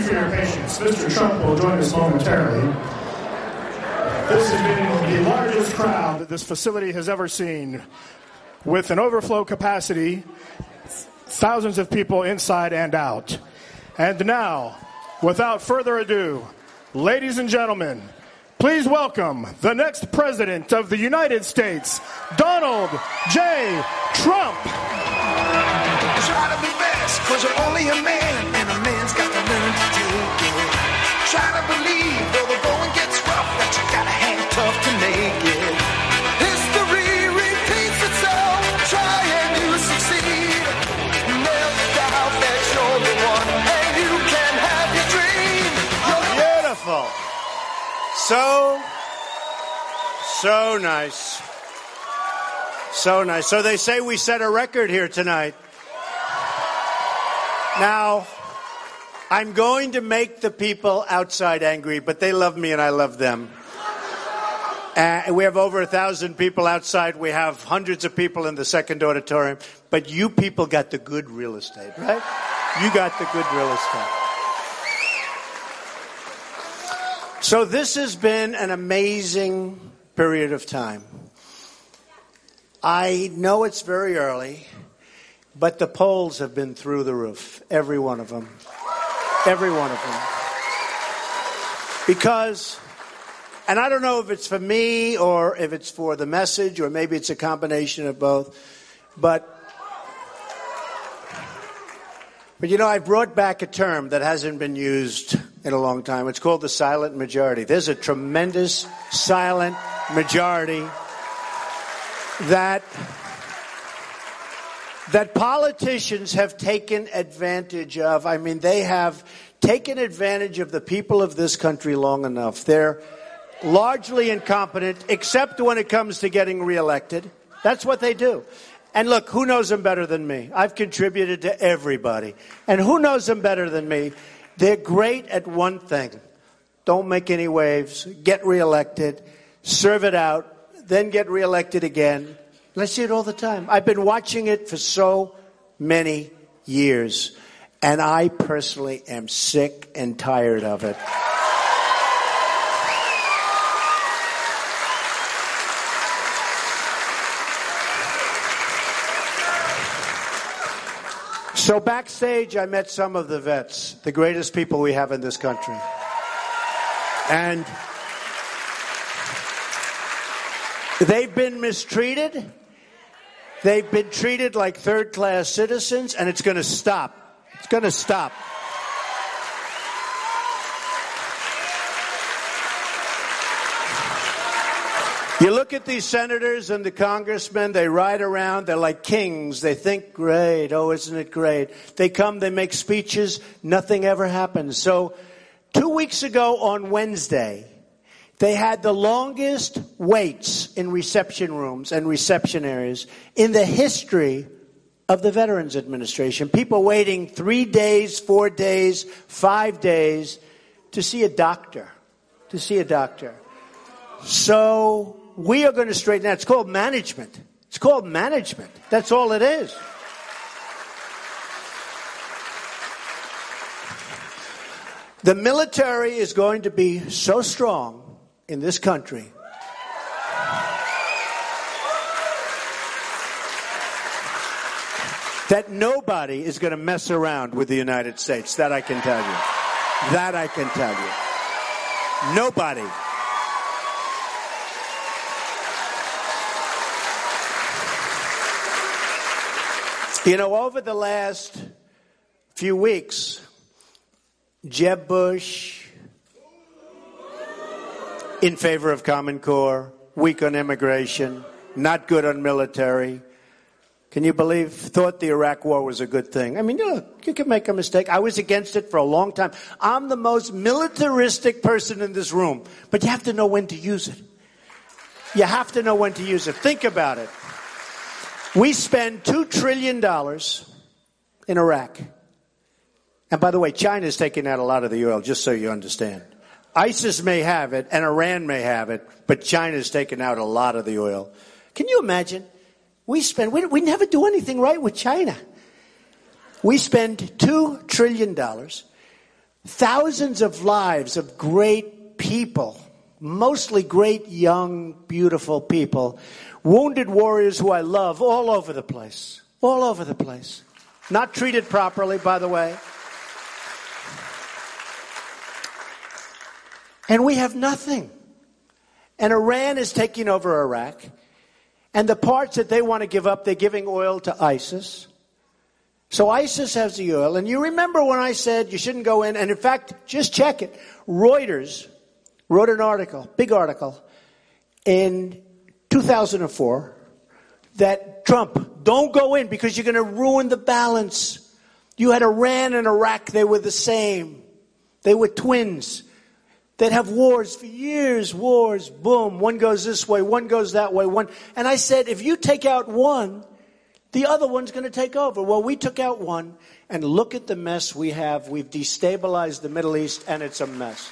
for your patience. Mr. Trump will join us momentarily. This has been the largest crowd that this facility has ever seen, with an overflow capacity, thousands of people inside and out. And now, without further ado, ladies and gentlemen, please welcome the next President of the United States, Donald J. Trump. Try to be best, cause you're only a man, and a man's got to learn to take it. Try to believe, though the going gets rough, that you gotta hang tough to make it. History repeats itself, try and you succeed. Never doubt that you're the one, and you can have your dream. Beautiful. So nice. So nice. So they say we set a record here tonight. Now, I'm going to make the people outside angry, but they love me and I love them. We have over 1,000 people outside. We have hundreds of people in the second auditorium. But you people got the good real estate, right? You got the good real estate. So this has been an amazing period of time. I know it's very early, but the polls have been through the roof. Every one of them. Every one of them. Because, and I don't know if it's for me or if it's for the message or maybe it's a combination of both, but you know, I brought back a term that hasn't been used in a long time. It's called the silent majority. There's a tremendous silent majority that politicians have taken advantage of. I mean, they have taken advantage of the people of this country long enough. They're largely incompetent, except when it comes to getting reelected. That's what they do. And look, who knows them better than me? I've contributed to everybody. And who knows them better than me? They're great at one thing. Don't make any waves. Get reelected. Serve it out. Then get reelected again. I see it all the time. I've been watching it for so many years. And I personally am sick and tired of it. So backstage, I met some of the vets, the greatest people we have in this country. And they've been mistreated. They've been treated like third-class citizens, and it's going to stop. It's going to stop. You look at these senators and the congressmen, they ride around, they're like kings. They think, great, oh, isn't it great? They come, they make speeches, nothing ever happens. So 2 weeks ago on Wednesday, they had the longest waits in reception rooms and reception areas in the history of the Veterans Administration. People waiting 3 days, 4 days, 5 days to see a doctor. So we are going to straighten out. It's called management. It's called management. That's all it is. The military is going to be so strong in this country that nobody is going to mess around with the United States. That I can tell you. That I can tell you. Nobody. You know, over the last few weeks, Jeb Bush, in favor of Common Core, weak on immigration, not good on military. Can you believe, thought the Iraq War was a good thing? I mean, you can make a mistake. I was against it for a long time. I'm the most militaristic person in this room, but you have to know when to use it. You have to know when to use it. Think about it. We spend $2 trillion in Iraq. And by the way, China's taking out a lot of the oil, just so you understand. ISIS may have it, and Iran may have it, but China's taken out a lot of the oil. Can you imagine? We never do anything right with China. We spend $2 trillion. thousands of lives of great people, mostly great, young, beautiful people, wounded warriors who I love all over the place. All over the place. Not treated properly, by the way. And we have nothing. And Iran is taking over Iraq. And the parts that they want to give up, they're giving oil to ISIS. So ISIS has the oil. And you remember when I said you shouldn't go in. And in fact, just check it. Reuters wrote an article, big article, in 2004 that Trump, don't go in because you're going to ruin the balance. You had Iran and Iraq, they were the same. They were twins. They'd have wars for years, wars, boom. One goes this way, one goes that way, one. And I said, if you take out one, the other one's going to take over. Well, we took out one, and look at the mess we have. We've destabilized the Middle East, and it's a mess.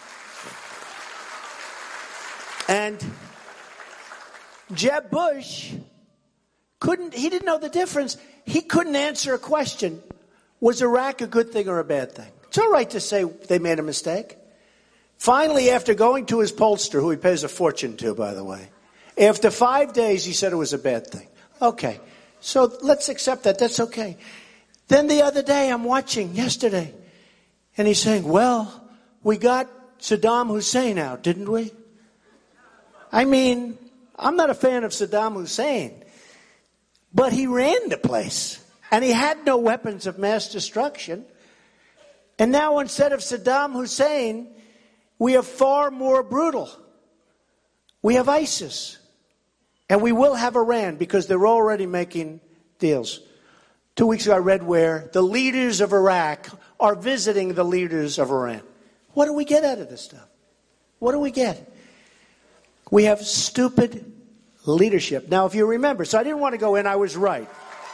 And Jeb Bush he didn't know the difference. He couldn't answer a question. Was Iraq a good thing or a bad thing? It's all right to say they made a mistake. Finally, after going to his pollster, who he pays a fortune to, by the way, after 5 days, he said it was a bad thing. Okay, so let's accept that. That's okay. Then the other day, I'm watching, yesterday, and he's saying, well, we got Saddam Hussein out, didn't we? I mean, I'm not a fan of Saddam Hussein, but he ran the place, and he had no weapons of mass destruction. And now instead of Saddam Hussein, we have far more brutal. We have ISIS. And we will have Iran because they're already making deals. 2 weeks ago I read where the leaders of Iraq are visiting the leaders of Iran. What do we get out of this stuff? What do we get? We have stupid leadership. Now, if you remember, so I didn't want to go in, I was right.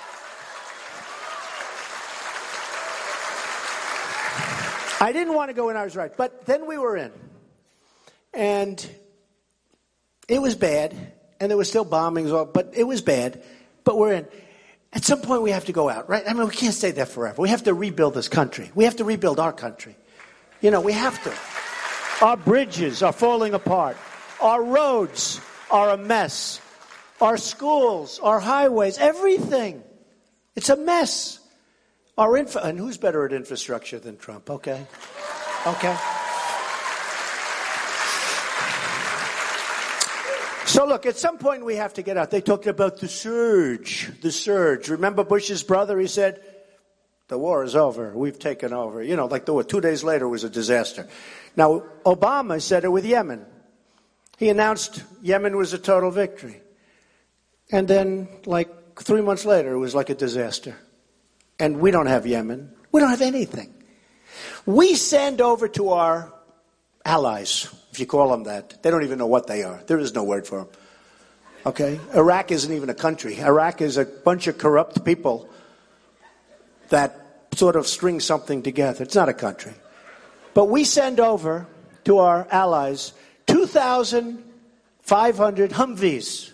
I didn't want to go in, I was right. But then we were in. And it was bad. And there were still bombings, but it was bad. But we're in. At some point we have to go out, right? I mean, we can't stay there forever. We have to rebuild this country. We have to rebuild our country. You know, we have to. Our bridges are falling apart. Our roads are a mess. Our schools, our highways, everything. It's a mess. And who's better at infrastructure than Trump? Okay. So look, at some point we have to get out. They talked about the surge. Remember Bush's brother? He said, the war is over. We've taken over. You know, like the war. 2 days later was a disaster. Now, Obama said it with Yemen. He announced Yemen was a total victory. And then, like 3 months later, it was like a disaster. And we don't have Yemen. We don't have anything. We send over to our allies, if you call them that. They don't even know what they are. There is no word for them. Okay? Iraq isn't even a country. Iraq is a bunch of corrupt people that sort of string something together. It's not a country. But we send over to our allies 2,500 Humvees.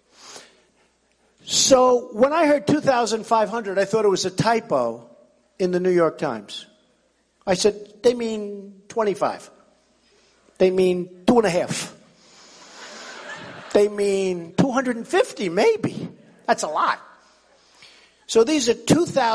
So when I heard 2,500, I thought it was a typo in the New York Times. I said, they mean 25. They mean 2.5. They mean 250, maybe. That's a lot. So these are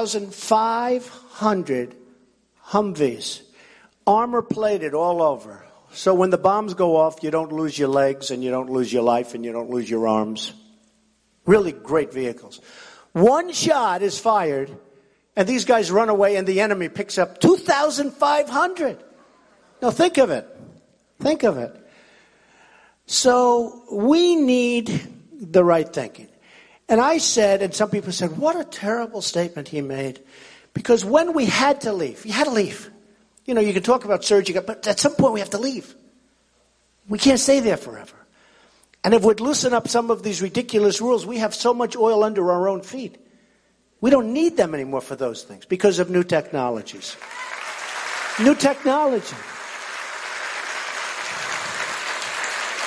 2,500 Humvees, armor-plated all over. So when the bombs go off, you don't lose your legs, and you don't lose your life, and you don't lose your arms. Really great vehicles. One shot is fired, and these guys run away, and the enemy picks up 2,500. Now think of it. Think of it. So we need the right thinking. And I said, and some people said, what a terrible statement he made. Because when we had to leave, you had to leave. You know, you can talk about surging, but at some point we have to leave. We can't stay there forever. And if we'd loosen up some of these ridiculous rules, we have so much oil under our own feet. We don't need them anymore for those things because of new technologies. New technology.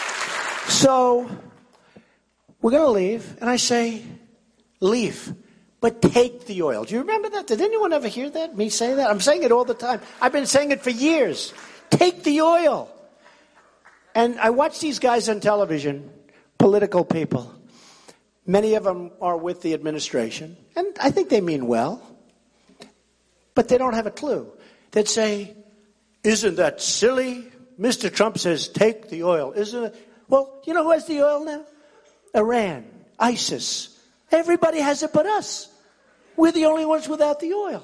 So we're going to leave, and I say, leave. but take the oil. Do you remember that? Did anyone ever hear that? Me say that? I'm saying it all the time. I've been saying it for years. Take the oil. And I watch these guys on television, political people. Many of them are with the administration, and I think they mean well, but they don't have a clue. They'd say, isn't that silly? Mr. Trump says, take the oil. Isn't it? Well, you know who has the oil now? Iran, ISIS. Everybody has it but us. We're the only ones without the oil.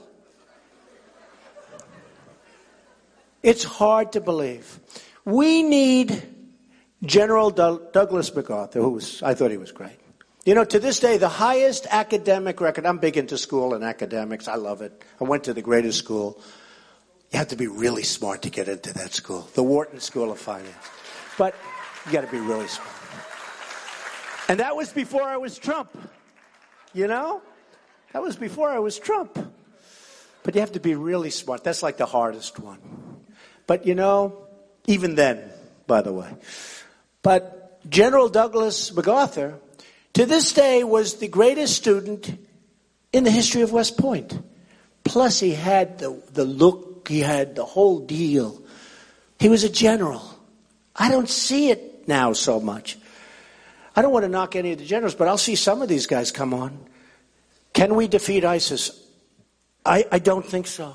It's hard to believe. We need General Douglas MacArthur, I thought he was great. You know, to this day, the highest academic record, I'm big into school and academics. I love it. I went to the greatest school. You have to be really smart to get into that school, the Wharton School of Finance. But you got to be really smart. And that was before I was Trump. You know? That was before I was Trump. But you have to be really smart. That's like the hardest one. But, you know, even then, by the way. But General Douglas MacArthur, to this day, was the greatest student in the history of West Point. Plus, he had the look, he had the whole deal. He was a general. I don't see it now so much. I don't want to knock any of the generals, but I'll see some of these guys come on. Can we defeat ISIS? I don't think so.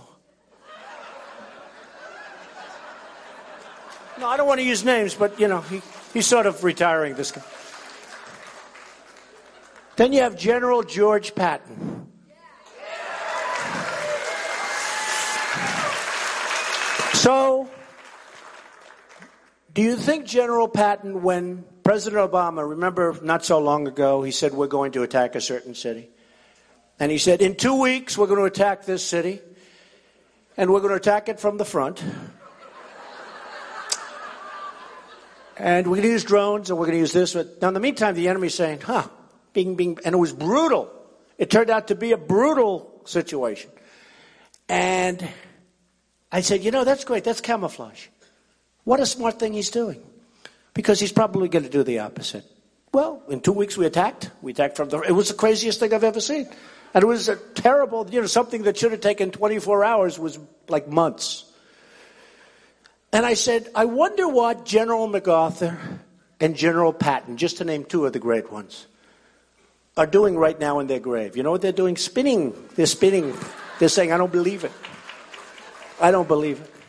No, I don't want to use names, but, you know, he's sort of retiring, this guy. Then you have General George Patton. So, do you think General Patton, when President Obama, remember not so long ago, he said we're going to attack a certain city? And he said, in 2 weeks we're going to attack this city, and we're going to attack it from the front. And we're going to use drones, and we're going to use this. Now, in the meantime, the enemy's saying, bing, bing. And it was brutal. It turned out to be a brutal situation. And I said, you know, that's great. That's camouflage. What a smart thing he's doing. Because he's probably going to do the opposite. Well, in 2 weeks we attacked. We attacked from it was the craziest thing I've ever seen. And it was a terrible, something that should have taken 24 hours was like months. And I said, I wonder what General MacArthur and General Patton, just to name two of the great ones, are doing right now in their grave. You know what they're doing? Spinning. They're spinning. They're saying, I don't believe it. I don't believe it.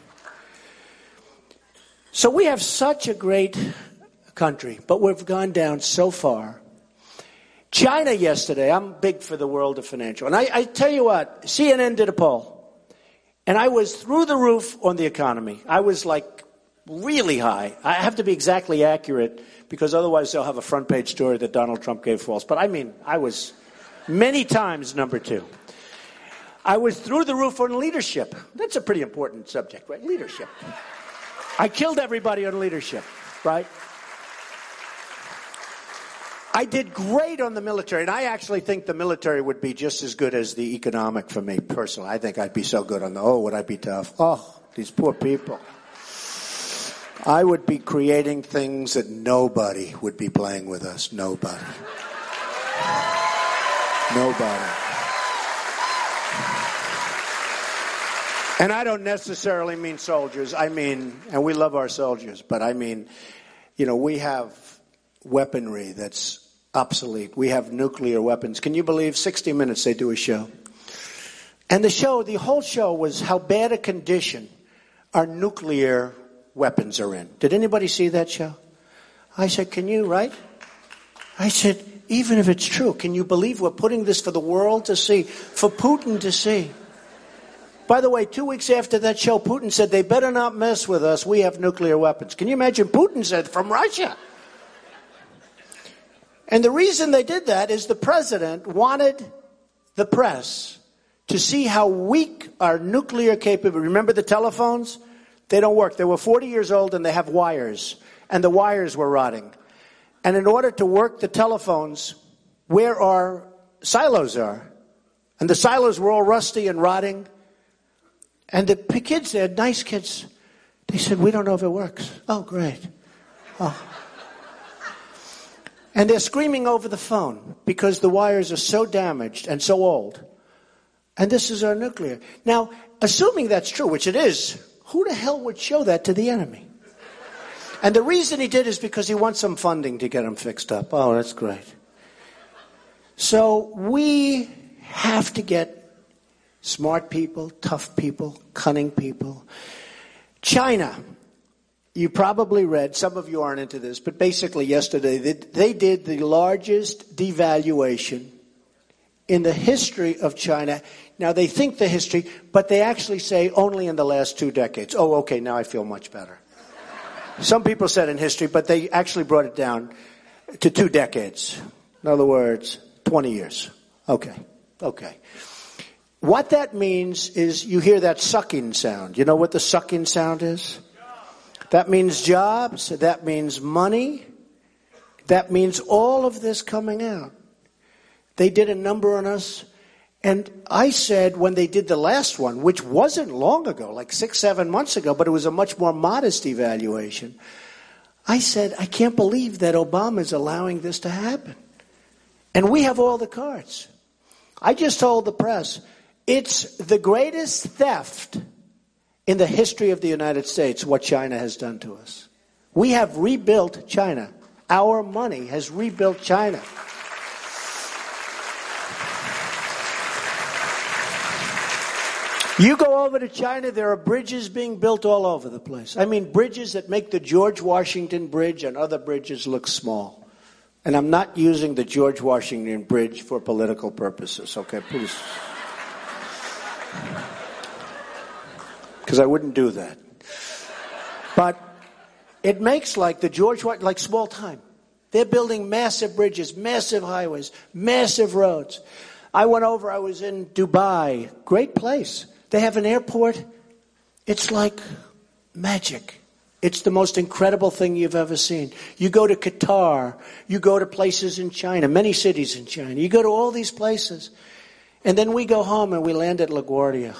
So we have such a great country, but we've gone down so far. China yesterday, I'm big for the world of financial. And I tell you what, CNN did a poll. And I was through the roof on the economy. I was like really high. I have to be exactly accurate because otherwise they'll have a front page story that Donald Trump gave false. But I mean, I was many times number two. I was through the roof on leadership. That's a pretty important subject, right? Leadership. I killed everybody on leadership, right? I did great on the military, and I actually think the military would be just as good as the economic for me personally. I think I'd be so good on would I be tough? Oh, these poor people. I would be creating things that nobody would be playing with us. Nobody. Nobody. And I don't necessarily mean soldiers. I mean, and we love our soldiers, but I mean, we have weaponry that's obsolete. We have nuclear weapons. Can you believe 60 Minutes they do a show? And the whole show was how bad a condition our nuclear weapons are in. Did anybody see that show? I said, can you, right? I said, even if it's true, can you believe we're putting this for the world to see, for Putin to see? By the way, 2 weeks after that show, Putin said, they better not mess with us. We have nuclear weapons. Can you imagine? Putin said, from Russia. And the reason they did that is the president wanted the press to see how weak our nuclear capability. Remember the telephones? They don't work. They were 40 years old and they have wires. And the wires were rotting. And in order to work the telephones where our silos are, and the silos were all rusty and rotting, and the kids there, nice kids, they said, we don't know if it works. Oh, great. Oh. And they're screaming over the phone because the wires are so damaged and so old. And this is our nuclear. Now, assuming that's true, which it is, who the hell would show that to the enemy? And the reason he did is because he wants some funding to get them fixed up. Oh, that's great. So we have to get smart people, tough people, cunning people. China. You probably read, some of you aren't into this, but basically yesterday they did the largest devaluation in the history of China. Now they think the history, but they actually say only in the last 2 decades. Oh, okay, now I feel much better. Some people said in history, but they actually brought it down to 2 decades. In other words, 20 years. Okay. What that means is you hear that sucking sound. You know what the sucking sound is? That means jobs. That means money. That means all of this coming out. They did a number on us. And I said when they did the last one, which wasn't long ago, like 6-7 months ago, but it was a much more modest evaluation. I said, I can't believe that Obama is allowing this to happen. And we have all the cards. I just told the press, it's the greatest theft in the history of the United States, what China has done to us. We have rebuilt China. Our money has rebuilt China. You go over to China, there are bridges being built all over the place. I mean, bridges that make the George Washington Bridge and other bridges look small. And I'm not using the George Washington Bridge for political purposes, okay? Please. Because I wouldn't do that. But it makes like the George Washington, like small time. They're building massive bridges, massive highways, massive roads. I went over, I was in Dubai. Great place. They have an airport. It's like magic. It's the most incredible thing you've ever seen. You go to Qatar. You go to places in China, many cities in China. You go to all these places. And then we go home and we land at LaGuardia.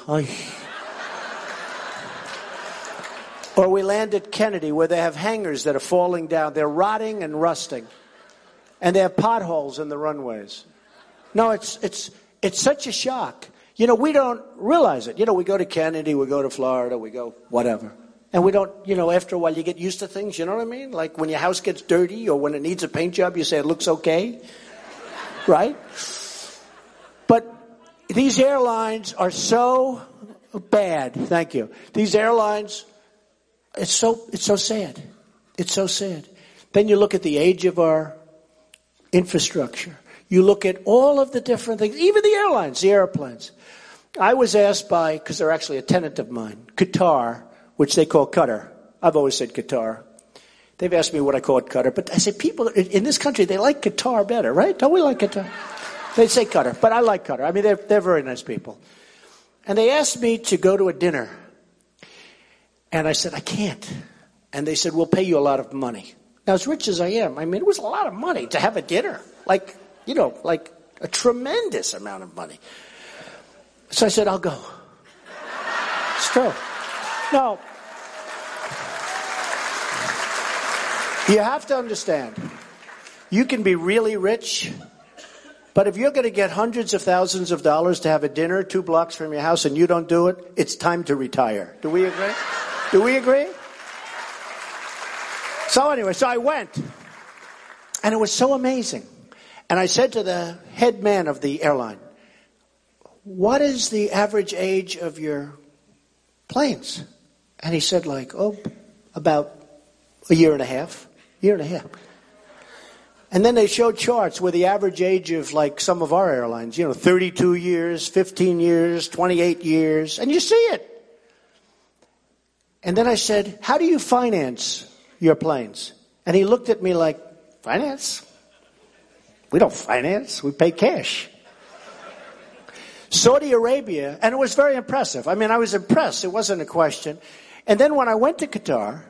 Or we land at Kennedy where they have hangars that are falling down. They're rotting and rusting. And they have potholes in the runways. No, it's such a shock. You know, we don't realize it. You know, we go to Kennedy, we go to Florida, we go whatever. And we don't, you know, after a while you get used to things, you know what I mean? Like when your house gets dirty or when it needs a paint job, you say it looks okay. Right? But these airlines are so bad. Thank you. These airlines, it's so sad. It's so sad. Then you look at the age of our infrastructure. You look at all of the different things, even the airlines, the airplanes. I was asked by, because they're actually a tenant of mine, Qatar, which they call Qatar. I've always said Qatar. They've asked me what I call it Qatar. But I say people in this country, they like Qatar better, right? Don't we like Qatar? They say Qatar, but I like Qatar. I mean, they're very nice people. And they asked me to go to a dinner. And I said, I can't. And they said, we'll pay you a lot of money. Now, as rich as I am, I mean, it was a lot of money to have a dinner. Like, you know, like a tremendous amount of money. So I said, I'll go. It's true. No. You have to understand, you can be really rich, but if you're going to get hundreds of thousands of dollars to have a dinner 2 blocks from your house and you don't do it, it's time to retire. Do we agree? Do we agree? So anyway, so I went. And it was so amazing. And I said to the head man of the airline, what is the average age of your planes? And he said about a year and a half. And then they showed charts where the average age of like some of our airlines, 32 years, 15 years, 28 years. And you see it. And then I said, how do you finance your planes? And he looked at me like, finance? We don't finance. We pay cash. Saudi Arabia, and it was very impressive. I mean, I was impressed. It wasn't a question. And then when I went to Qatar,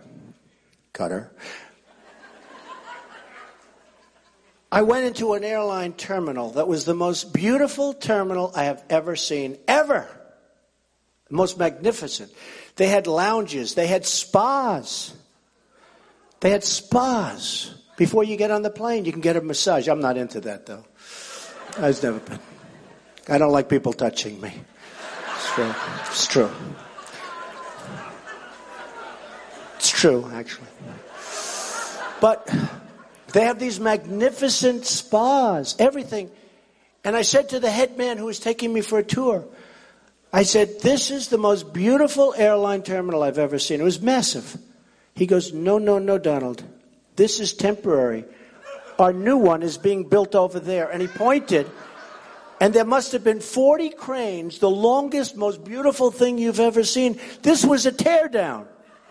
I went into an airline terminal that was the most beautiful terminal I have ever seen, ever. The most magnificent. They had lounges. They had spas. Before you get on the plane, you can get a massage. I'm not into that, though. I've never been. I don't like people touching me. It's true. It's true. It's true, actually. But they have these magnificent spas, everything. And I said to the head man who was taking me for a tour, I said, this is the most beautiful airline terminal I've ever seen. It was massive. He goes, no, Donald. This is temporary. Our new one is being built over there. And he pointed, and there must have been 40 cranes, the longest, most beautiful thing you've ever seen. This was a teardown.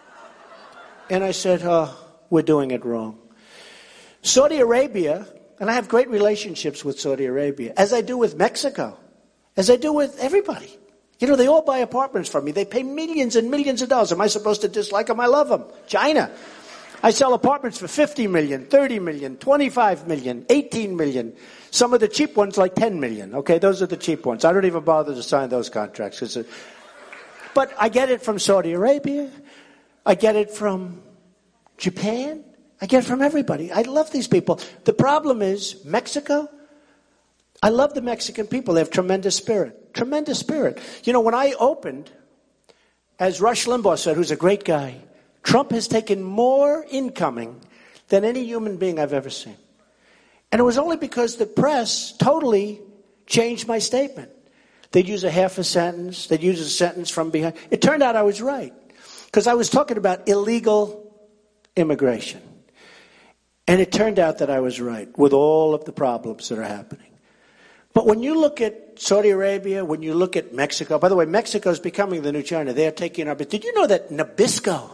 And I said, we're doing it wrong. Saudi Arabia, and I have great relationships with Saudi Arabia, as I do with Mexico, as I do with everybody. You know, they all buy apartments from me. They pay millions and millions of dollars. Am I supposed to dislike them? I love them. China. I sell apartments for $50 million, $30 million, $25 million, $18 million. Some of the cheap ones like $10 million. Okay, those are the cheap ones. I don't even bother to sign those contracts. But I get it from Saudi Arabia. I get it from Japan. I get it from everybody. I love these people. The problem is Mexico. I love the Mexican people. They have tremendous spirit. Tremendous spirit. You know, when I opened, as Rush Limbaugh said, who's a great guy, Trump has taken more incoming than any human being I've ever seen. And it was only because the press totally changed my statement. They'd use a half a sentence. They'd use a sentence from behind. It turned out I was right. Because I was talking about illegal immigration. And it turned out that I was right with all of the problems that are happening. But when you look at Saudi Arabia, when you look at Mexico, by the way, Mexico is becoming the new China. They are taking our... But did you know that Nabisco,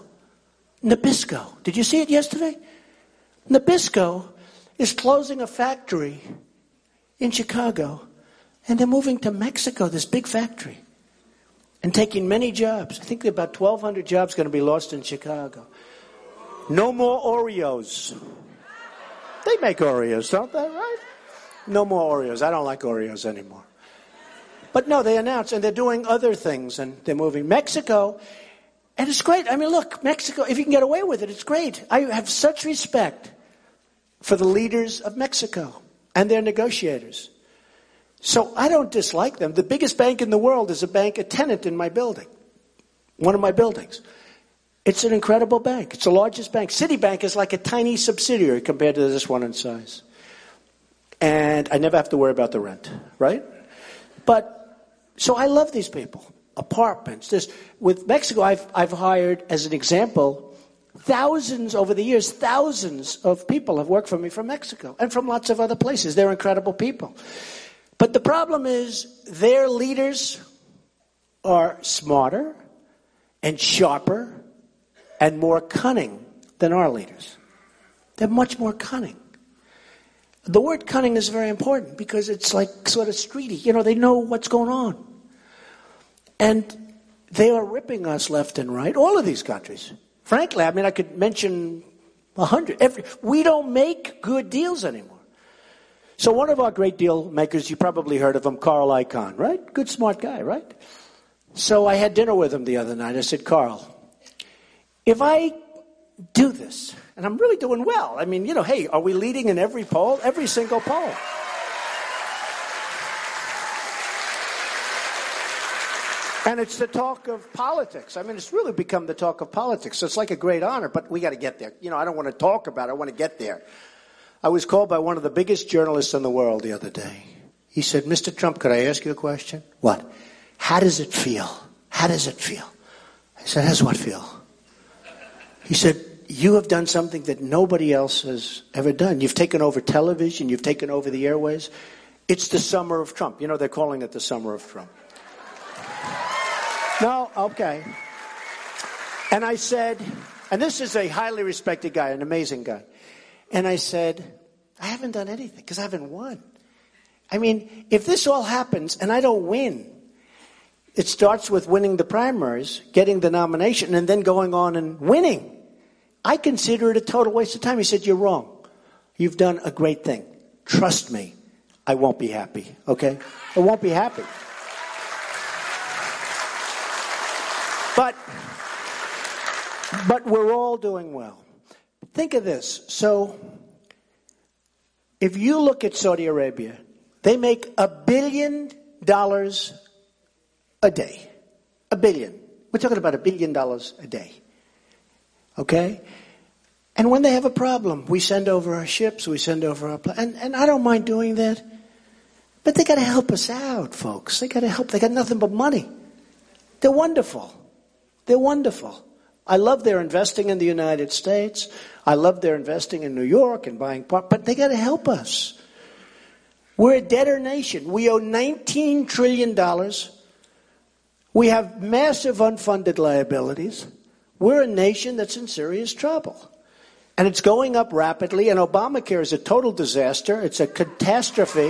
did you see it yesterday? Nabisco is closing a factory in Chicago, and they're moving to Mexico, this big factory, and taking many jobs. I think there are about 1,200 jobs going to be lost in Chicago. No more Oreos. They make Oreos, don't they, right? No more Oreos. I don't like Oreos anymore. But no, they announced, and they're doing other things, and they're moving. Mexico, and it's great. I mean, look, Mexico, if you can get away with it, it's great. I have such respect for the leaders of Mexico and their negotiators. So I don't dislike them. The biggest bank in the world is a tenant in my building, one of my buildings. It's an incredible bank. It's the largest bank. Citibank is like a tiny subsidiary compared to this one in size. And I never have to worry about the rent, right? But, so I love these people. Apartments. With Mexico, I've hired, as an example, thousands over the years, thousands of people have worked for me from Mexico and from lots of other places. They're incredible people. But the problem is their leaders are smarter and sharper and more cunning than our leaders. They're much more cunning. The word cunning is very important because it's like sort of streety. You know, they know what's going on. And they are ripping us left and right, all of these countries. Frankly, I mean, I could mention 100. We don't make good deals anymore. So one of our great deal makers, you probably heard of him, Carl Icahn, right? Good, smart guy, right? So I had dinner with him the other night. I said, Carl, if I do this, and I'm really doing well. I mean, you know, hey, are we leading in every poll? Every single poll. And it's the talk of politics. I mean, it's really become the talk of politics. So it's like a great honor, but we got to get there. You know, I don't want to talk about it. I want to get there. I was called by one of the biggest journalists in the world the other day. He said, Mr. Trump, could I ask you a question? What? How does it feel? How does it feel? I said, how does what feel? He said, you have done something that nobody else has ever done. You've taken over television. You've taken over the airways. It's the summer of Trump. You know, they're calling it the summer of Trump. No, okay. And I said, and this is a highly respected guy, an amazing guy. And I said, I haven't done anything because I haven't won. I mean, if this all happens and I don't win, it starts with winning the primaries, getting the nomination, and then going on and winning. I consider it a total waste of time. He said, you're wrong. You've done a great thing. Trust me, I won't be happy, okay? I won't be happy. But we're all doing well. Think of this. So If you look at Saudi Arabia, they make $1 billion a day. $1 billion. We're talking about $1 billion a day. Okay? And when they have a problem, we send over our ships, we send over our... And I don't mind doing that. But they got to help us out, folks. They got to help. They got nothing but money. They're wonderful. They're wonderful. I love their investing in the United States. I love their investing in New York and buying parts. But they got to help us. We're a debtor nation. We owe $19 trillion. We have massive unfunded liabilities. We're a nation that's in serious trouble. And it's going up rapidly. And Obamacare is a total disaster. It's a catastrophe.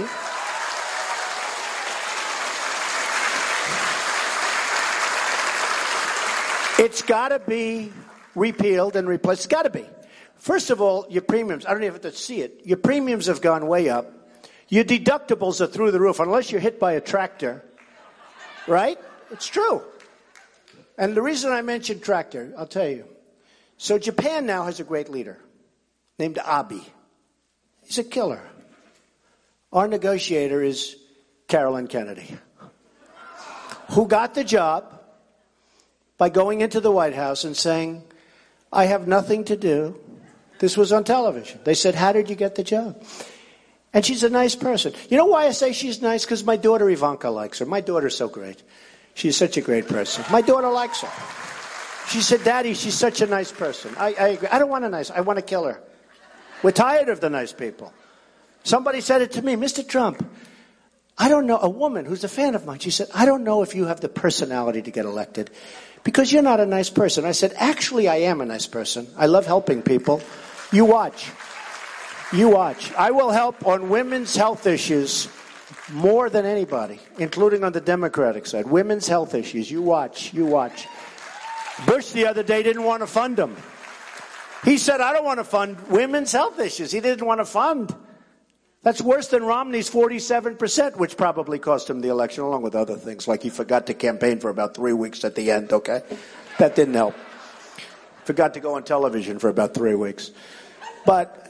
It's got to be repealed and replaced. It's got to be. First of all, your premiums, I don't even have to see it. Your premiums have gone way up. Your deductibles are through the roof, unless you're hit by a tractor. Right? It's true. And the reason I mentioned tractor, I'll tell you. So Japan now has a great leader named Abe. He's a killer. Our negotiator is Carolyn Kennedy, who got the job by going into the White House and saying, I have nothing to do. This was on television. They said, how did you get the job? And she's a nice person. You know why I say she's nice? Because my daughter Ivanka likes her. My daughter's so great. She's such a great person. My daughter likes her. She said, Daddy, she's such a nice person. I agree. I don't want a nice, I want to kill her. We're tired of the nice people. Somebody said it to me, Mr. Trump, I don't know, a woman who's a fan of mine, she said, I don't know if you have the personality to get elected because you're not a nice person. I said, actually, I am a nice person. I love helping people. You watch. You watch. I will help on women's health issues more than anybody, including on the Democratic side. Women's health issues. You watch. You watch. Bush the other day didn't want to fund them. He said, I don't want to fund women's health issues. He didn't want to fund. That's worse than Romney's 47%, which probably cost him the election, along with other things, like he forgot to campaign for about 3 weeks at the end, okay? That didn't help. Forgot to go on television for about 3 weeks. But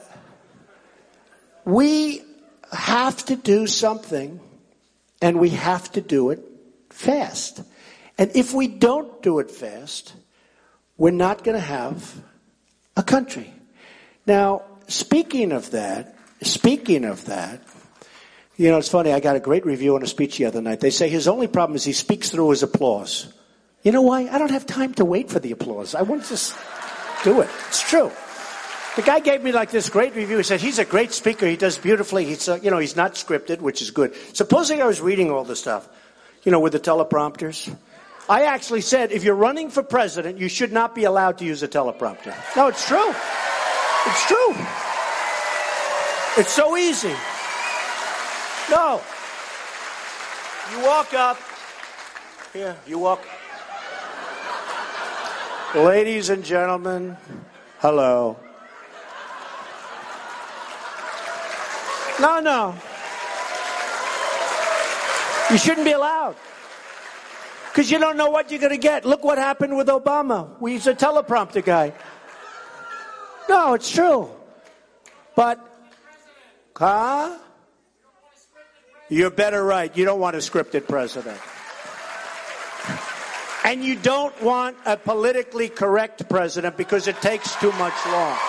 we have to do something, and we have to do it fast. And if we don't do it fast, we're not going to have a country. Now, speaking of that, you know, it's funny, I got a great review on a speech the other night. They say his only problem is he speaks through his applause. You know why? I don't have time to wait for the applause. I want to just do it. It's true. The guy gave me like this great review. He said, he's a great speaker. He does beautifully. He's, you know, he's not scripted, which is good. Supposing I was reading all the stuff, you know, with the teleprompters. I actually said, if you're running for president, you should not be allowed to use a teleprompter. No, it's true. It's true. It's so easy. No. You walk up. Here, you walk. Ladies and gentlemen, hello. No. You shouldn't be allowed. Because you don't know what you're going to get. Look what happened with Obama. He's a teleprompter guy. No, it's true. But, you're better right. You don't want a scripted president. And you don't want a politically correct president because it takes too much long.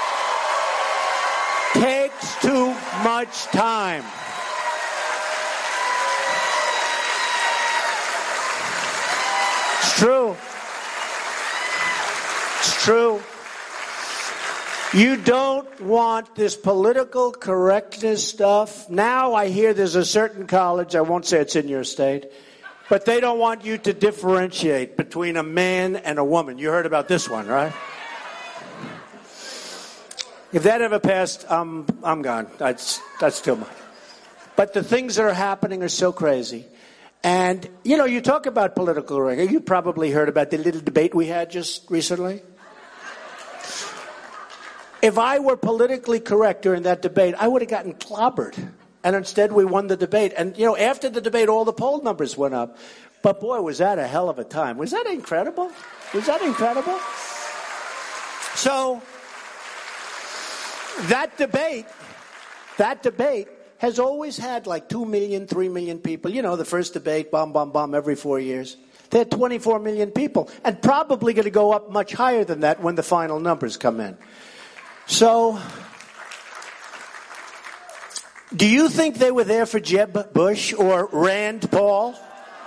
Takes too much time. It's true. It's true. You don't want this political correctness stuff. Now I hear there's a certain college, I won't say it's in your state, but they don't want you to differentiate between a man and a woman. You heard about this one, right? If that ever passed, I'm gone. That's too much. But the things that are happening are so crazy. And, you know, you talk about political correctness. You probably heard about the little debate we had just recently. If I were politically correct during that debate, I would have gotten clobbered. And instead we won the debate. And, you know, after the debate, all the poll numbers went up. But, boy, was that a hell of a time. Was that incredible? Was that incredible? So, that debate that debate has always had like 2 million, 3 million people. You know, the first debate, bomb, bomb, bomb, every 4 years. They had 24 million people, and probably going to go up much higher than that when the final numbers come in. So, do you think they were there for Jeb Bush or Rand Paul?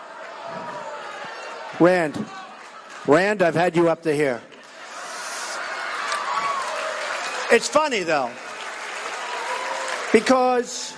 Rand, I've had you up to here. It's funny, though, because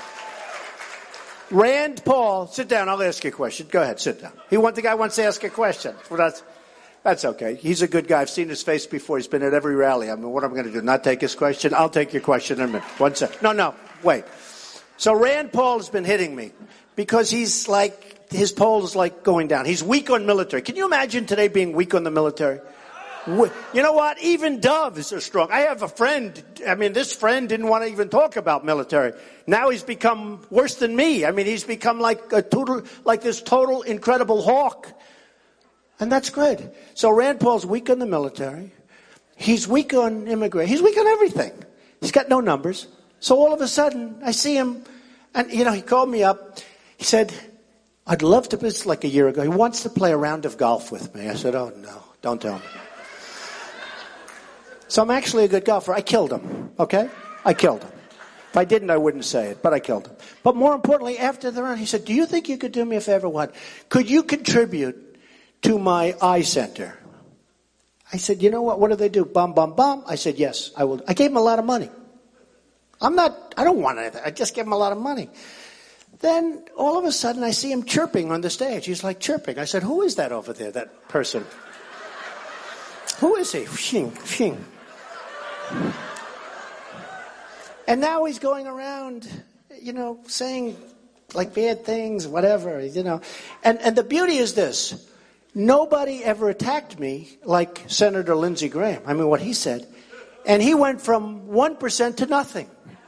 Rand Paul, sit down, I'll ask you a question. Go ahead, sit down. The guy wants to ask a question. Well, that's okay. He's a good guy. I've seen his face before. He's been at every rally. I mean, what am I going to do? Not take his question? I'll take your question in a minute. One sec. No, wait. So Rand Paul has been hitting me because he's like, his poll is like going down. He's weak on military. Can you imagine today being weak on the military? You know what? Even Dove is so strong. I have a friend. I mean, this friend didn't want to even talk about military. Now he's become worse than me. I mean, he's become like this total incredible hawk. And that's good. So Rand Paul's weak on the military. He's weak on immigration. He's weak on everything. He's got no numbers. So all of a sudden, I see him, and, you know, he called me up. He said, I'd love to, it's like a year ago, he wants to play a round of golf with me. I said, oh, no, don't tell me. So I'm actually a good golfer. I killed him, okay? I killed him. If I didn't, I wouldn't say it, but I killed him. But more importantly, after the round, he said, do you think you could do me a favor? What? Could you contribute to my eye center? I said, you know what? What do they do? Bum, bum, bum. I said, yes, I will. I gave him a lot of money. I don't want anything. I just gave him a lot of money. Then all of a sudden I see him chirping on the stage. He's like chirping. I said, who is that over there, that person? Who is he? Shing, shing. And now he's going around, you know, saying like bad things, whatever, you know. And the beauty is this. Nobody ever attacked me like Senator Lindsey Graham. I mean, what he said. And he went from 1% to nothing.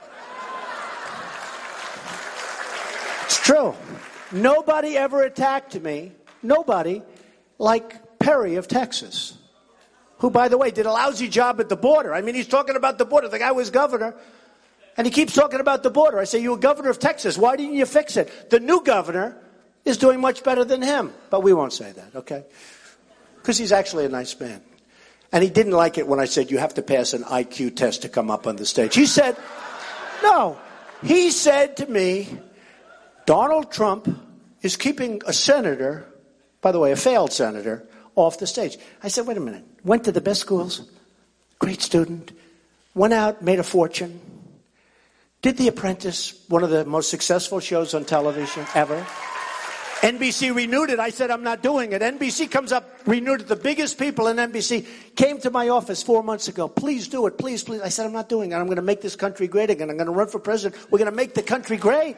It's true. Nobody ever attacked me, nobody, like Perry of Texas, who, by the way, did a lousy job at the border. I mean, he's talking about the border. The guy was governor, and he keeps talking about the border. I say, you were governor of Texas. Why didn't you fix it? The new governor is doing much better than him. But we won't say that, okay? Because he's actually a nice man. And he didn't like it when I said, you have to pass an IQ test to come up on the stage. He said, no. He said to me, Donald Trump is keeping a senator, by the way, a failed senator, off the stage. I said, wait a minute. Went to the best schools, great student, went out, made a fortune, did The Apprentice, one of the most successful shows on television ever. NBC renewed it. I said, I'm not doing it. NBC comes up, renewed it. The biggest people in NBC came to my office 4 months ago. Please do it. Please, please. I said, I'm not doing it. I'm going to make this country great again. I'm going to run for president. We're going to make the country great.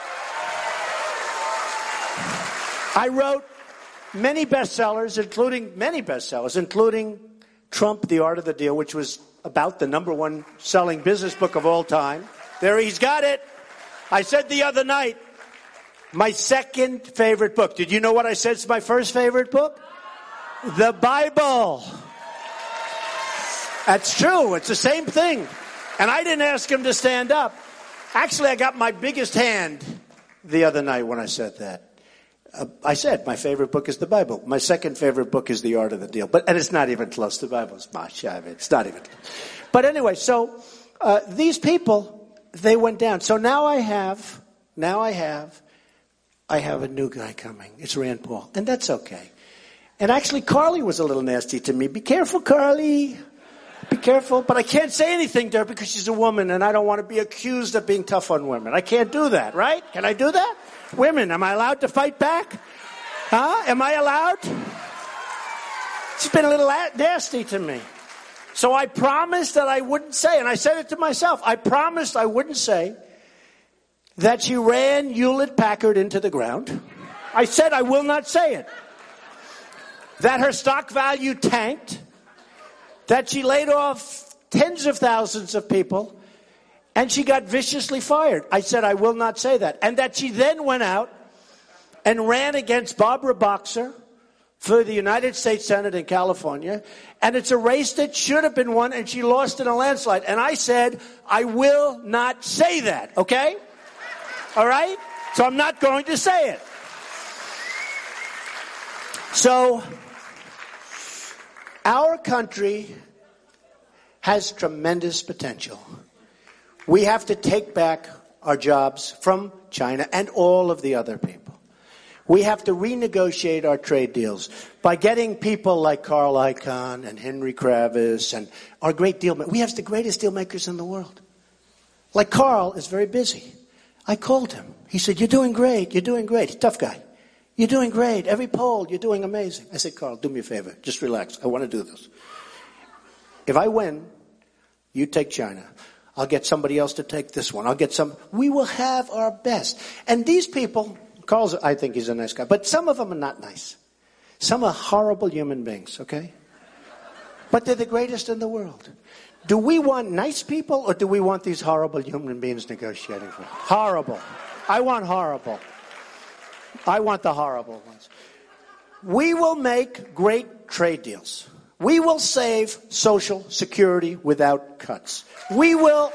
I wrote many bestsellers, including Trump, The Art of the Deal, which was about the #1 selling business book of all time. There, he's got it. I said the other night, my second favorite book. Did you know what I said is my first favorite book? The Bible. That's true. It's the same thing. And I didn't ask him to stand up. Actually, I got my biggest hand the other night when I said that. I said my favorite book is the Bible. My second favorite book is The Art of the Deal. And it's not even close. The Bible's much. I mean, it's not even close. But anyway, so these people, they went down. So now I have a new guy coming. It's Rand Paul. And that's okay. And actually, Carly was a little nasty to me. Be careful, Carly. Be careful. But I can't say anything to her because she's a woman, and I don't want to be accused of being tough on women. I can't do that, right? Can I do that? Women, am I allowed to fight back? Huh? Am I allowed? She's been a little nasty to me. So I promised that I wouldn't say, and I said it to myself, I promised I wouldn't say that she ran Hewlett-Packard into the ground. I said I will not say it. That her stock value tanked. That she laid off tens of thousands of people. And she got viciously fired. I said I will not say that. And that she then went out and ran against Barbara Boxer for the United States Senate in California, and it's a race that should have been won, and she lost in a landslide. And I said, I will not say that, okay? All right? So I'm not going to say it. So, our country has tremendous potential. We have to take back our jobs from China and all of the other people. We have to renegotiate our trade deals by getting people like Carl Icahn and Henry Kravis and our great deal makers. We have the greatest deal makers in the world. Like Carl is very busy. I called him. He said, you're doing great. You're doing great. He's a tough guy. You're doing great. Every poll, you're doing amazing. I said, Carl, do me a favor. Just relax. I want to do this. If I win, you take China. I'll get somebody else to take this one. We will have our best. And these people, Carl's, I think he's a nice guy, but some of them are not nice. Some are horrible human beings, okay? But they're the greatest in the world. Do we want nice people or do we want these horrible human beings negotiating for us? Horrible. I want horrible. I want the horrible ones. We will make great trade deals. We will save Social Security without cuts. We will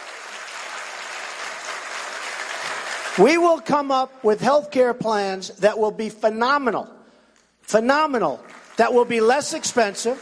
come up with health care plans that will be phenomenal. Phenomenal. That will be less expensive.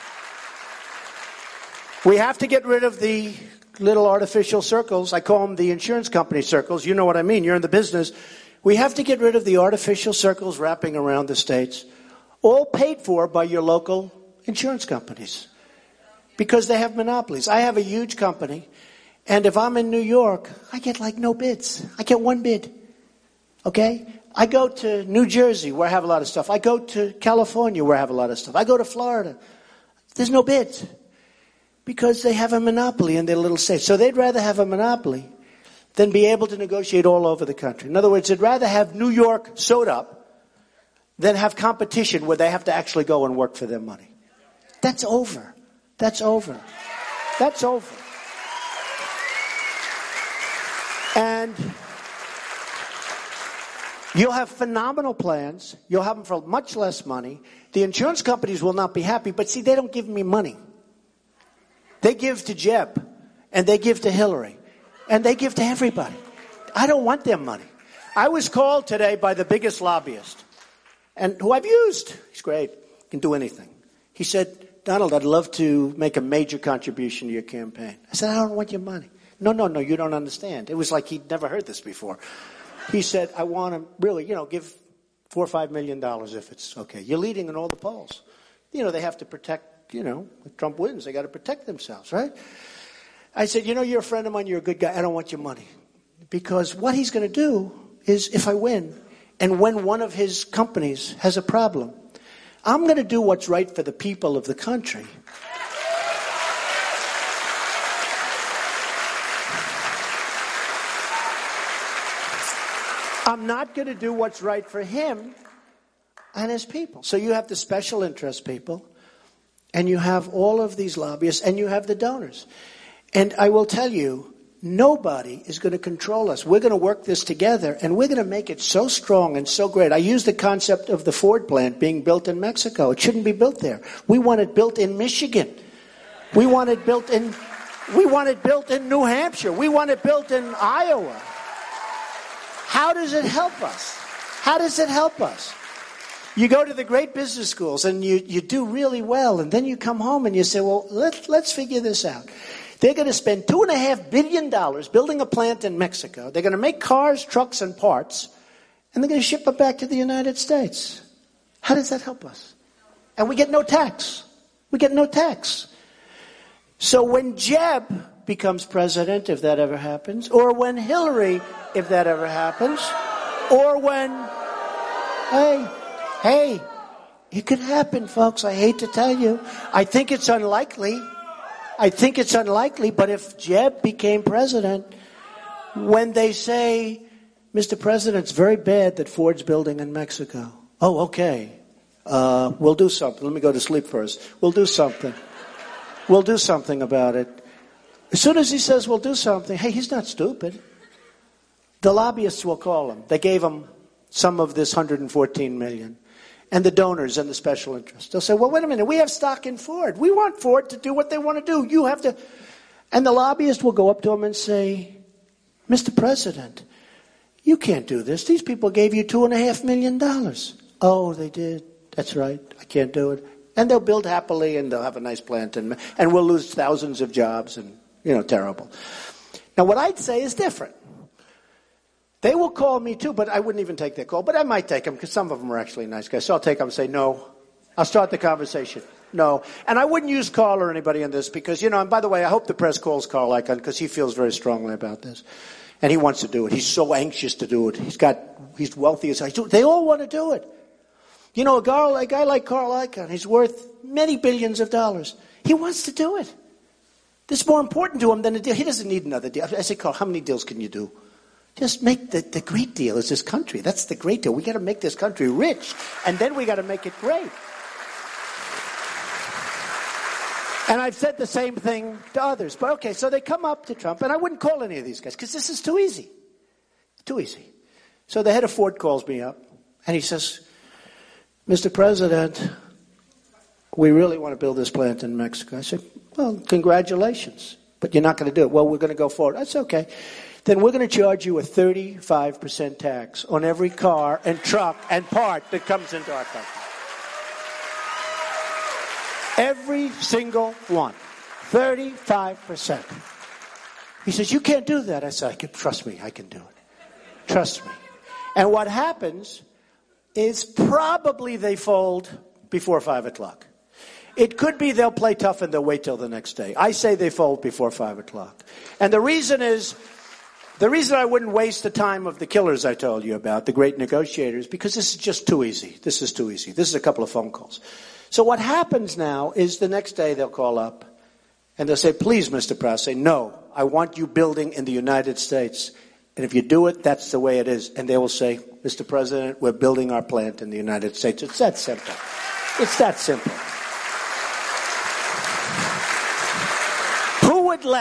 We have to get rid of the little artificial circles. I call them the insurance company circles. You know what I mean. You're in the business. We have to get rid of the artificial circles wrapping around the states, all paid for by your local insurance companies because they have monopolies. I have a huge company, and if I'm in New York, I get like no bids. I get one bid. Okay? I go to New Jersey, where I have a lot of stuff. I go to California, where I have a lot of stuff. I go to Florida. There's no bids because they have a monopoly in their little states. So they'd rather have a monopoly than be able to negotiate all over the country. In other words, they'd rather have New York sewed up than have competition where they have to actually go and work for their money. That's over. That's over. That's over. And you'll have phenomenal plans. You'll have them for much less money. The insurance companies will not be happy, but see, they don't give me money. They give to Jeb, and they give to Hillary, and they give to everybody. I don't want their money. I was called today by the biggest lobbyist, and who I've used. He's great. Can do anything. He said, Donald, I'd love to make a major contribution to your campaign. I said, I don't want your money. No, you don't understand. It was like he'd never heard this before. He said, I want to really, give $4 or $5 million if it's okay. You're leading in all the polls. They have to protect, if Trump wins, they got to protect themselves, right? I said, you're a friend of mine, you're a good guy, I don't want your money. Because what he's going to do is, if I win, and when one of his companies has a problem, I'm going to do what's right for the people of the country. I'm not going to do what's right for him and his people. So you have the special interest people, and you have all of these lobbyists, and you have the donors. And I will tell you, nobody is going to control us. We're going to work this together, and we're going to make it so strong and so great. I use the concept of the Ford plant being built in Mexico. It shouldn't be built there. We want it built in Michigan. We want it built in New Hampshire. We want it built in Iowa. How does it help us? How does it help us? You go to the great business schools and you do really well, and then you come home and you say, well, let's figure this out. They're going to spend $2.5 billion building a plant in Mexico. They're going to make cars, trucks, and parts, and they're going to ship it back to the United States. How does that help us? And we get no tax. We get no tax. So when Jeb becomes president, if that ever happens, or when Hillary, if that ever happens, or when, hey, it could happen, folks. I hate to tell you. I think it's unlikely, but if Jeb became president, when they say, Mr. President, it's very bad that Ford's building in Mexico. Oh, okay. We'll do something. Let me go to sleep first. We'll do something. We'll do something about it. As soon as he says we'll do something, hey, he's not stupid. The lobbyists will call him. They gave him some of this $114 million. and the donors and the special interests. They'll say, well, wait a minute, we have stock in Ford. We want Ford to do what they want to do. You have to. And the lobbyist will go up to him and say, Mr. President, you can't do this. These people gave you $2.5 million. Oh, they did. That's right. I can't do it. And they'll build happily, and they'll have a nice plant, and we'll lose thousands of jobs, and, terrible. Now, what I'd say is different. They will call me, too, but I wouldn't even take their call. But I might take them, because some of them are actually nice guys. So I'll take them and say, no. I'll start the conversation. No. And I wouldn't use Carl or anybody on this, because, and by the way, I hope the press calls Carl Icahn, because he feels very strongly about this. And he wants to do it. He's so anxious to do it. He's wealthy as hell. They all want to do it. A guy like Carl Icahn, he's worth many billions of dollars. He wants to do it. This is more important to him than a deal. He doesn't need another deal. I say, Carl, how many deals can you do? Just make the great deal is this country. That's the great deal. We got to make this country rich, and then we got to make it great. And I've said the same thing to others. But okay, so they come up to Trump, and I wouldn't call any of these guys, because this is too easy. Too easy. So the head of Ford calls me up, and he says, Mr. President, we really want to build this plant in Mexico. I said, well, congratulations, but you're not going to do it. Well, we're going to go forward. That's okay. Then we're going to charge you a 35% tax on every car and truck and part that comes into our country. Every single one. 35%. He says, you can't do that. I said, trust me, I can do it. Trust me. And what happens is probably they fold before 5 o'clock. It could be they'll play tough and they'll wait till the next day. I say they fold before 5 o'clock. And the reason I wouldn't waste the time of the killers I told you about, the great negotiators, because this is just too easy. This is too easy. This is a couple of phone calls. So what happens now is the next day they'll call up and they'll say, please, Mr. Prowse, say, no, I want you building in the United States. And if you do it, that's the way it is. And they will say, Mr. President, we're building our plant in the United States. It's that simple. It's that simple. Who would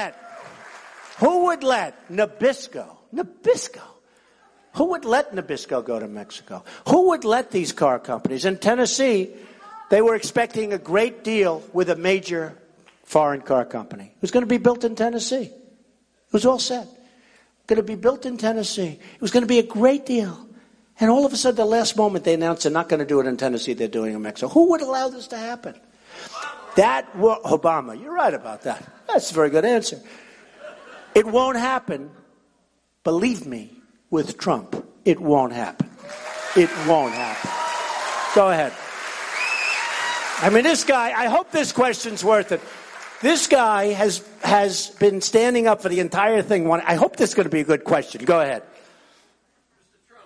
let Nabisco, who would let Nabisco go to Mexico? Who would let these car companies? In Tennessee, they were expecting a great deal with a major foreign car company. It was going to be built in Tennessee. It was all set. Going to be built in Tennessee. It was going to be a great deal. And all of a sudden, the last moment, they announced they're not going to do it in Tennessee, they're doing it in Mexico. Who would allow this to happen? Obama. You're right about that. That's a very good answer. It won't happen. Believe me, with Trump, it won't happen. It won't happen. Go ahead. I mean, this guy, I hope this question's worth it. This guy has been standing up for the entire thing. I hope this is going to be a good question. Go ahead. Mr. Trump,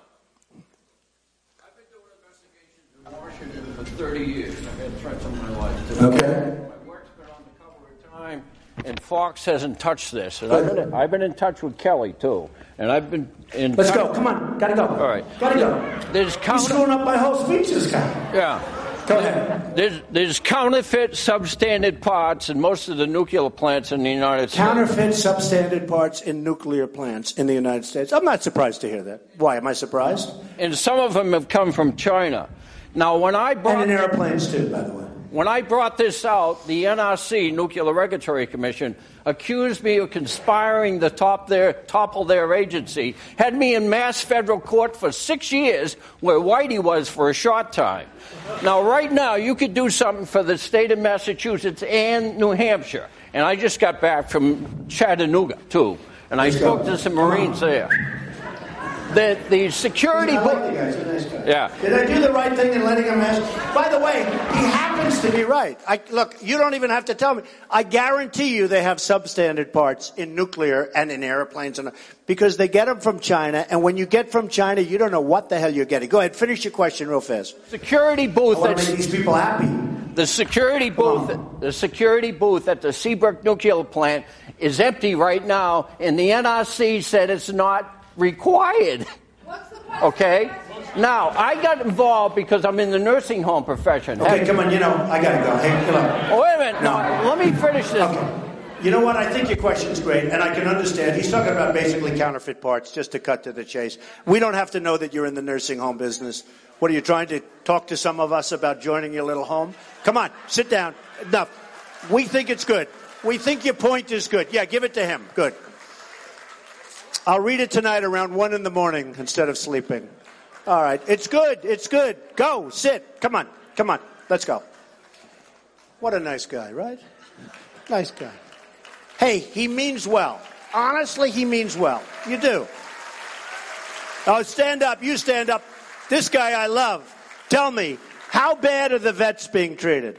I've been doing investigations in Washington for 30 years. I've had threats on my life, too. Okay. My work's been on the cover of Time, and Fox hasn't touched this. And I've been in touch with Kelly, too. And I've been in Let's go. Come on. Gotta go. All right. Gotta go. You're screwing up my whole speech, this guy. Yeah. Go ahead. There's counterfeit substandard parts in most of the nuclear plants in the United States. Counterfeit substandard parts in nuclear plants in the United States. I'm not surprised to hear that. Why? Am I surprised? And some of them have come from China. Now, and in airplanes, too, by the way. When I brought this out, the NRC, Nuclear Regulatory Commission, accused me of conspiring to topple their agency, had me in mass federal court for 6 years, where Whitey was for a short time. Now, right now, you could do something for the state of Massachusetts and New Hampshire. And I just got back from Chattanooga, too. And I spoke to some Marines there. The security... I like the guy. He's a nice guy. Yeah. Did I do the right thing in letting him ask? By the way, he happens to be right. Look, you don't even have to tell me. I guarantee you they have substandard parts in nuclear and in airplanes, because they get them from China, and when you get from China, you don't know what the hell you're getting. Go ahead, finish your question real fast. Security booth... I want to make these people happy. The security booth at the Seabrook nuclear plant is empty right now, and the NRC said it's not required. Okay? Now, I got involved because I'm in the nursing home profession. Okay, come on, I gotta go. Hey, come on. Oh, wait a minute. No, let me finish this. Okay. You know what? I think your question's great, and I can understand. He's talking about basically counterfeit parts, just to cut to the chase. We don't have to know that you're in the nursing home business What are you trying to talk to some of us about joining your little home? Come on, sit down. Enough. We think it's good. We think your point is good. Yeah, give it to him. Good. I'll read it tonight around 1 in the morning instead of sleeping. All right. It's good. It's good. Go. Sit. Come on. Come on. Let's go. What a nice guy, right? Nice guy. Hey, he means well. Honestly, he means well. You do. Oh, stand up. You stand up. This guy I love. Tell me, how bad are the vets being treated?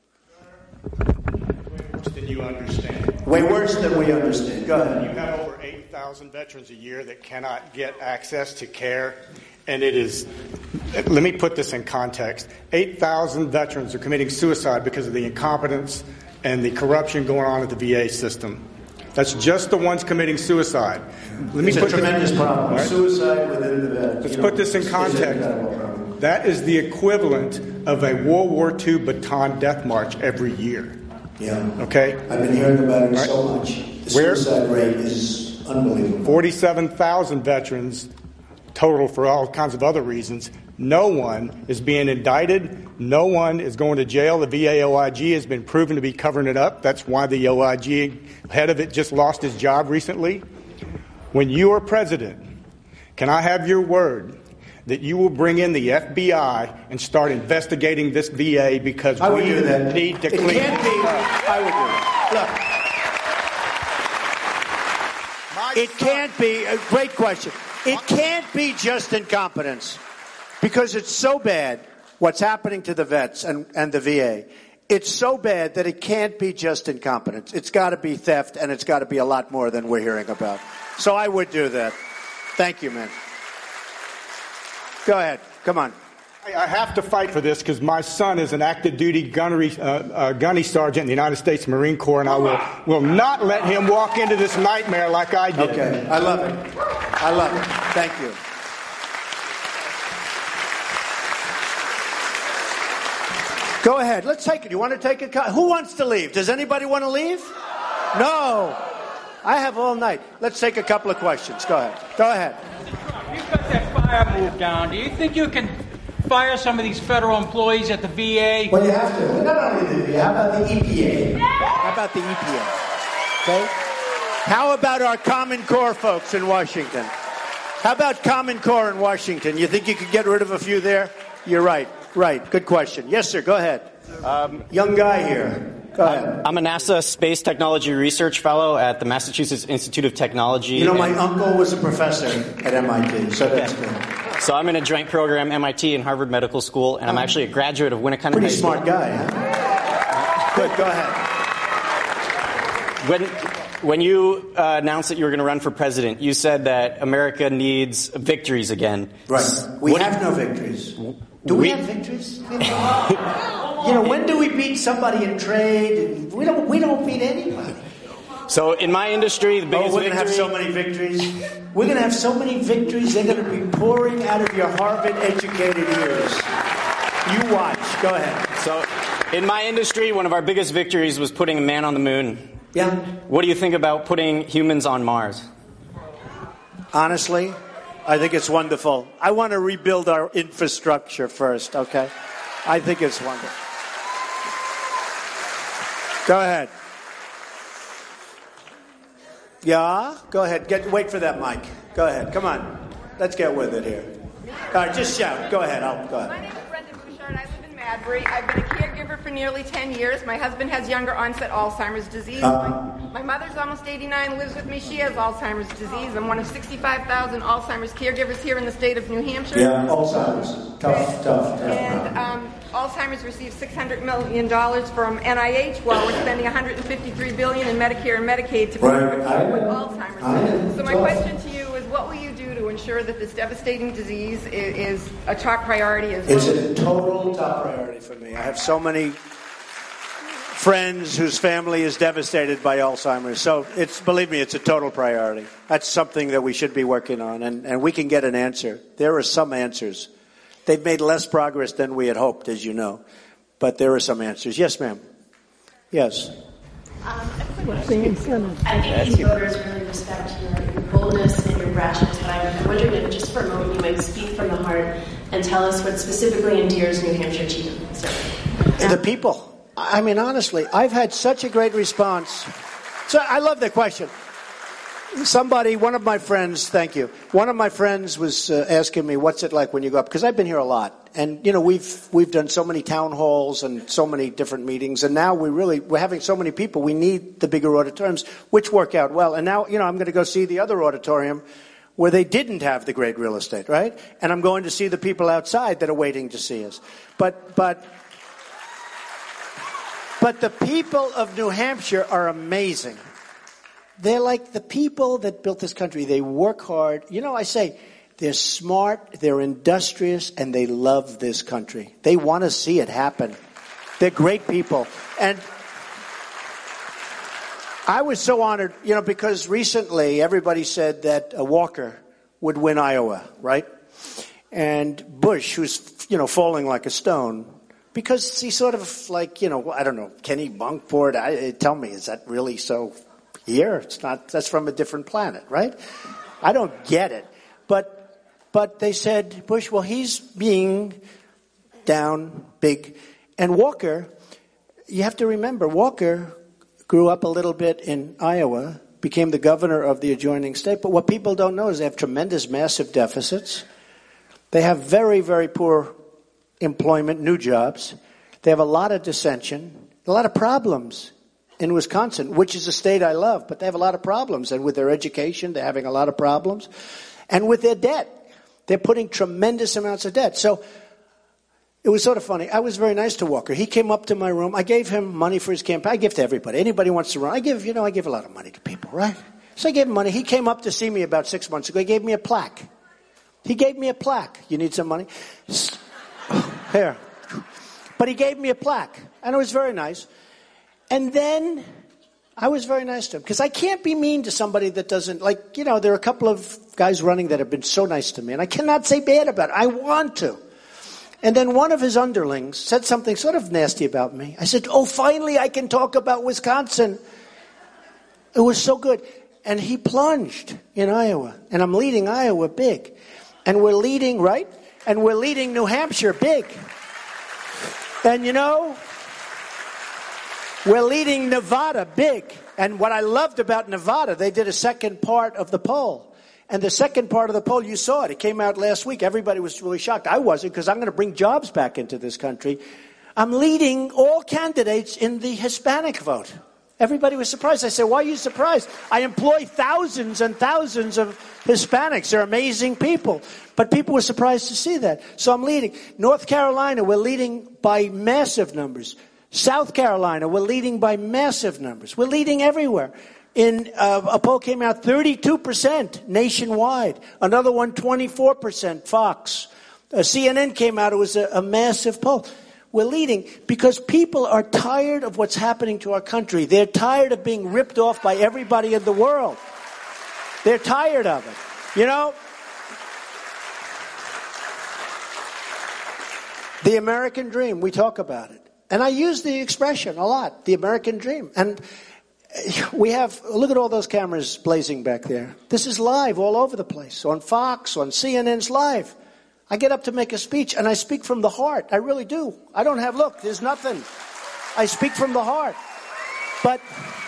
Way worse than you understand. Way worse than we understand. Go ahead. You have over 8,000 veterans a year that cannot get access to care. And it is, let me put this in context. 8,000 veterans are committing suicide because of the incompetence and the corruption going on at the VA system. That's just the ones committing suicide. It's a tremendous problem. Right? Suicide within the VA. Let's put this in context. That is the equivalent of a World War II baton death march every year. Yeah. Okay? I've been hearing about it so much. The suicide rate is unbelievable. 47,000 veterans total for all kinds of other reasons. No one is being indicted. No one is going to jail. The VA OIG has been proven to be covering it up. That's why the OIG head of it just lost his job recently. When you are president, can I have your word that you will bring in the FBI and start investigating this VA because we need to clean it up? I would do it. Look, it can't be. A great question. It can't be just incompetence because it's so bad what's happening to the vets and the VA. It's so bad that it can't be just incompetence. It's got to be theft, and it's got to be a lot more than we're hearing about. So I would do that. Thank you, man. Go ahead. Come on. I have to fight for this because my son is an active duty gunny sergeant in the United States Marine Corps, and I will not let him walk into this nightmare like I did. Okay. I love it. I love it. Thank you. Go ahead. Let's take it. You want to take it? Who wants to leave? Does anybody want to leave? No. I have all night. Let's take a couple of questions. Go ahead. Go ahead. You've got that fire move down. Do you think you can fire some of these federal employees at the VA? Well, you have to. Not only the VA. How about the EPA? How about the EPA? Okay. How about our Common Core folks in Washington? How about Common Core in Washington? You think you could get rid of a few there? You're right. Right. Good question. Yes, sir. Go ahead. Young guy here. Go ahead. I'm a NASA Space Technology Research Fellow at the Massachusetts Institute of Technology. You know, my uncle was a professor at MIT, so that's good. So I'm in a joint program, MIT and Harvard Medical School, and I'm actually a graduate of Winnicott High School. Pretty smart guy, huh? Good. Go ahead. When you announced that you were going to run for president, you said that America needs victories again. Right. We have no victories. Do we have victories? You know, when do we beat somebody in trade? We don't beat anybody. So in my industry, the biggest we're going to have so many victories. We're going to have so many victories, they're going to be pouring out of your Harvard-educated ears. You watch. Go ahead. So in my industry, one of our biggest victories was putting a man on the moon. Yeah. What do you think about putting humans on Mars? Honestly, I think it's wonderful. I want to rebuild our infrastructure first, okay? I think it's wonderful. Go ahead. Yeah? Go ahead. Wait for that mic. Go ahead. Come on. Let's get with it here. All right, just shout. Go ahead. Go ahead. My name is Brenda Bouchard. I live in Madbury. I've been a caregiver for nearly 10 years. My husband has younger onset Alzheimer's disease. My mother's almost 89, lives with me. She has Alzheimer's disease. I'm one of 65,000 Alzheimer's caregivers here in the state of New Hampshire. Yeah, Alzheimer's. Tough. And Alzheimer's receives $600 million from NIH while we're spending $153 billion in Medicare and Medicaid to prevent with Alzheimer's. So my question to you is, what will you do to ensure that this devastating disease is a top priority as well? It's a total top priority for me. I have so many friends whose family is devastated by Alzheimer's. So believe me, it's a total priority. That's something that we should be working on, and we can get an answer. There are some answers. They've made less progress than we had hoped, as you know. But there are some answers. Yes, ma'am. Yes. I think these voters really respect your boldness and your brashness, but I'm wondering if just for a moment you might speak from the heart and and tell us what specifically endears New Hampshire to you, sir. The people. I mean, honestly, I've had such a great response. So I love that question. One of my friends, thank you. One of my friends was asking me, what's it like when you go up? Because I've been here a lot. And, you know, we've done so many town halls and so many different meetings. And now we're having so many people. We need the bigger auditoriums, which work out well. And now, you know, I'm going to go see the other auditorium where they didn't have the great real estate, right? And I'm going to see the people outside that are waiting to see us. But the people of New Hampshire are amazing. They're like the people that built this country. They work hard. You know, I say they're smart, they're industrious, and they love this country. They want to see it happen. They're great people. And I was so honored, you know, because recently everybody said that Walker would win Iowa, right? And Bush, who's, you know, falling like a stone, because he's sort of like, you know, I don't know, Kenny Bunkport, tell me, is that really so here? It's not, that's from a different planet, right? I don't get it. But they said, Bush, well, he's being down big. And Walker, you have to remember, Walker grew up a little bit in Iowa, became the governor of the adjoining state. But what people don't know is they have tremendous, massive deficits. They have very, very poor employment, new jobs. They have a lot of dissension, a lot of problems in Wisconsin, which is a state I love, but they have a lot of problems. And with their education, they're having a lot of problems. And with their debt, they're putting tremendous amounts of debt. So it was sort of funny. I was very nice to Walker. He came up to my room. I gave him money for his campaign. I give to everybody. Anybody wants to run, I give a lot of money to people, right? So I gave him money. He came up to see me about 6 months ago. He gave me a plaque. He gave me a plaque. You need some money? Here. But he gave me a plaque. And it was very nice. And then I was very nice to him. Because I can't be mean to somebody that doesn't, like, you know, there are a couple of guys running that have been so nice to me. And I cannot say bad about it. I want to. And then one of his underlings said something sort of nasty about me. I said, oh, finally I can talk about Wisconsin. It was so good. And he plunged in Iowa. And I'm leading Iowa big. And we're leading, right? And we're leading New Hampshire big. And you know, we're leading Nevada big. And what I loved about Nevada, they did a second part of the poll. And the second part of the poll, you saw it. It came out last week. Everybody was really shocked. I wasn't, because I'm going to bring jobs back into this country. I'm leading all candidates in the Hispanic vote. Everybody was surprised. I said, why are you surprised? I employ thousands and thousands of Hispanics. They're amazing people. But people were surprised to see that. So I'm leading. North Carolina, we're leading by massive numbers. South Carolina, we're leading by massive numbers. We're leading everywhere. In a poll came out 32% nationwide. Another one 24%, Fox. CNN came out. It was a massive poll. We're leading because people are tired of what's happening to our country. They're tired of being ripped off by everybody in the world. They're tired of it. You know, the American dream, we talk about it. And I use the expression a lot, the American dream. And we have, look at all those cameras blazing back there. This is live all over the place. On Fox, on CNN's live. I get up to make a speech, and I speak from the heart. I really do. I don't have, look, there's nothing. I speak from the heart. But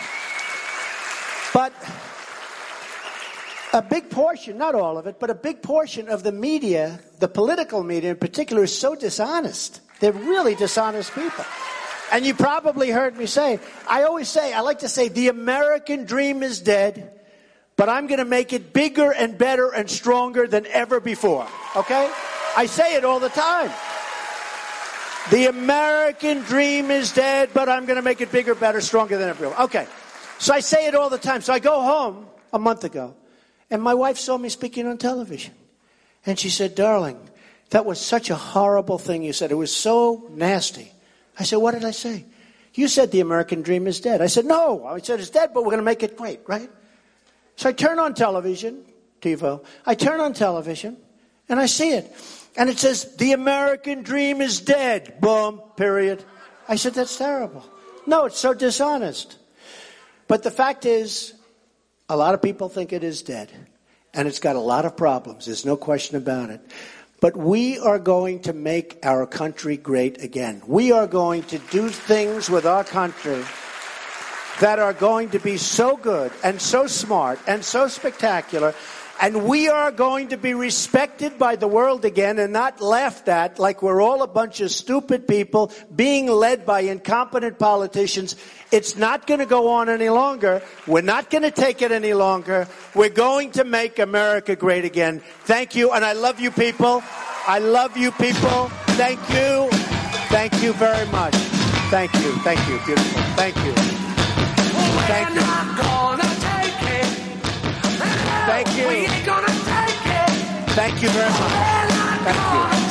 a big portion, not all of it, but a big portion of the media, the political media in particular, is so dishonest. They're really dishonest people. And you probably heard me say, I like to say, the American dream is dead, but I'm going to make it bigger and better and stronger than ever before. Okay? I say it all the time. The American dream is dead, but I'm going to make it bigger, better, stronger than ever before. Okay. So I say it all the time. So I go home a month ago, and my wife saw me speaking on television. And she said, darling, that was such a horrible thing you said. It was so nasty. I said, what did I say? You said the American dream is dead. I said, no. I said it's dead, but we're going to make it great, right? So I turn on television, TiVo. I turn on television, and I see it. And it says, the American dream is dead. Boom, period. I said, that's terrible. No, it's so dishonest. But the fact is, a lot of people think it is dead. And it's got a lot of problems. There's no question about it. But we are going to make our country great again. We are going to do things with our country that are going to be so good and so smart and so spectacular. And we are going to be respected by the world again and not laughed at like we're all a bunch of stupid people being led by incompetent politicians. It's not going to go on any longer. We're not going to take it any longer. We're going to make America great again. Thank you. And I love you people. I love you people. Thank you. Thank you very much. Thank you. Thank you. Beautiful. Thank you. Thank you. Thank you. We ain't gonna take it. Thank you very much. Thank you.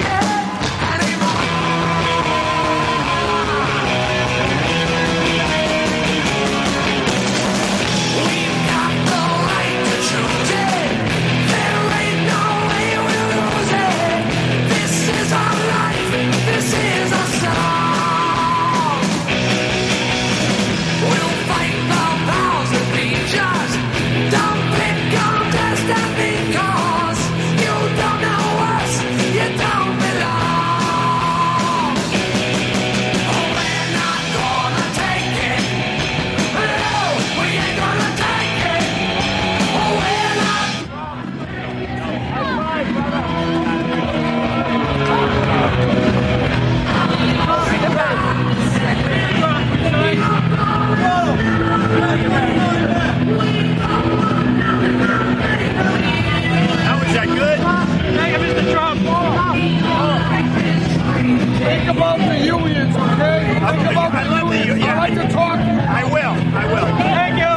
Think about the unions, okay? Think about the unions. I like to talk. I will. Thank you.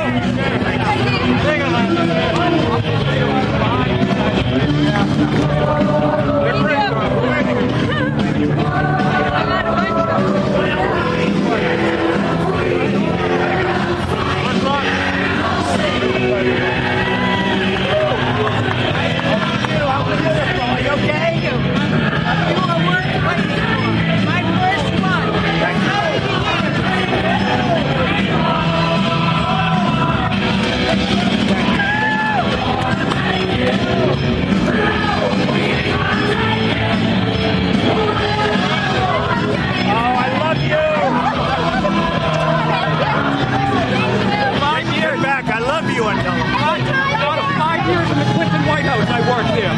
White House, I worked there.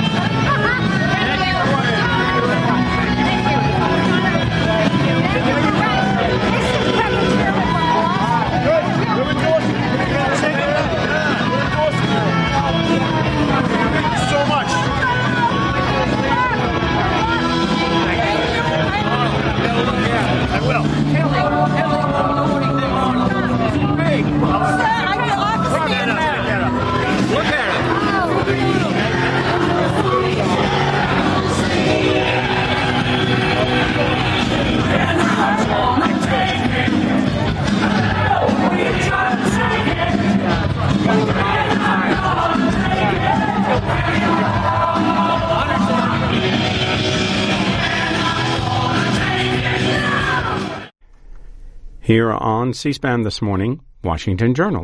So much. I will. Look at it. Here on C-SPAN This Morning, Washington Journal.